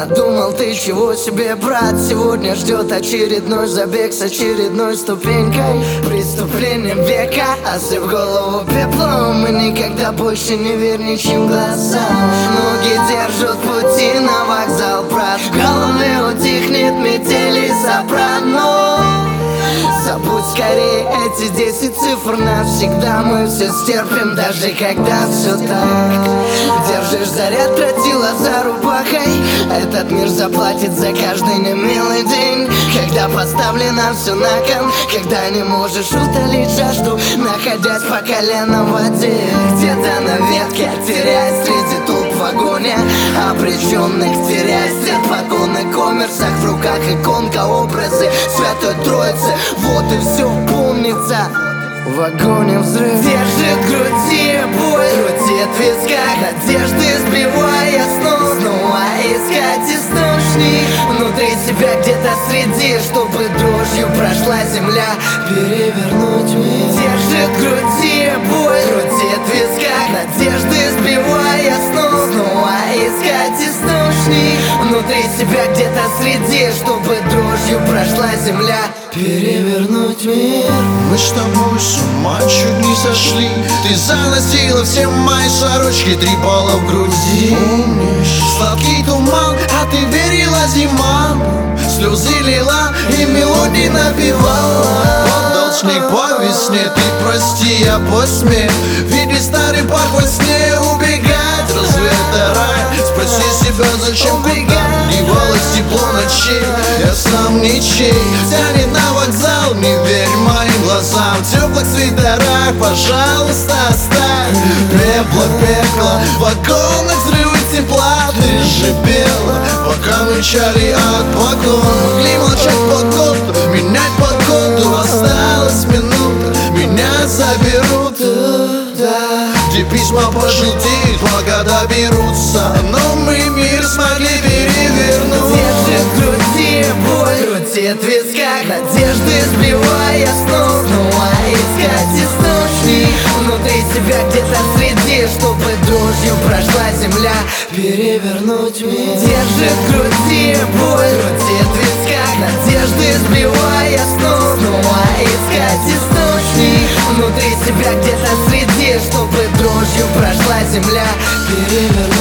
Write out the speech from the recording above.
Надумал ты чего себе, брат? Сегодня ждет очередной забег с очередной ступенькой, преступлением века. Осыпь голову пеплом и никогда больше не верь ничьим глазам. Ноги держат пути на вокзал, брат. В голове утихнет метель и сопрано. Забудь скорее эти 10 цифр навсегда. Мы все стерпим, даже когда все так. Держишь заряд, тротила за рубахой. Этот мир заплатит за каждый немилый день. Когда поставлено все на кон, когда не можешь утолить жажду, находясь по колено в воде. Где-то на ветке, теряясь среди толп в вагоне обреченных, теряясь след погоны, коммерсах в руках иконка, образы Святой Троицы. Вот и все помнится. В вагоне взрыв держит в груди бой, крутит в висках надежды, сбивая снова искать источник внутри себя, где-то среди, чтобы дрожью прошла земля, перевернуть мир. Держит в груди бой, крутит в висках надежды, сбивая снова искать источник внутри себя, где-то среди, чтобы дрожью прошла земля, перевернуть мир. Мы с тобой с ума чуть не сошли. Ты заносила все мои сорочки, трепала в груди. Помнишь сладкий туман, а ты верила зимам. Слезы лила и мелодии напевала. Падал снег по весне, ты прости, я посмею видеть старый парк во сне, убегать. Разве это рай? Спроси себя, зачем куда девалось тепло ночей. Я сам ничей, тянет на вокзал, не верь моим глазам. В теплых свитерах, пожалуйста, оставь пепла, пекла, в вагонах взрывы тепла. Ты же пела, пока мычали от погон. Могли молчать погоду, менять погоду. Осталась минута, меня заберут туда, где письма пожелтеют, пока доберутся. Но мы мир смогли перевернуть. Держит в груди боль, крутит в висках надежды, сбивая снова искать источник внутри себя, где-то среди, чтобы дрожью прошла земля, перевернуть мир. Держит в груди боль, крутит в висках надежды, сбивая снова искать источник внутри себя, где-то среди, чтобы дрожью прошла земля, перевернуть.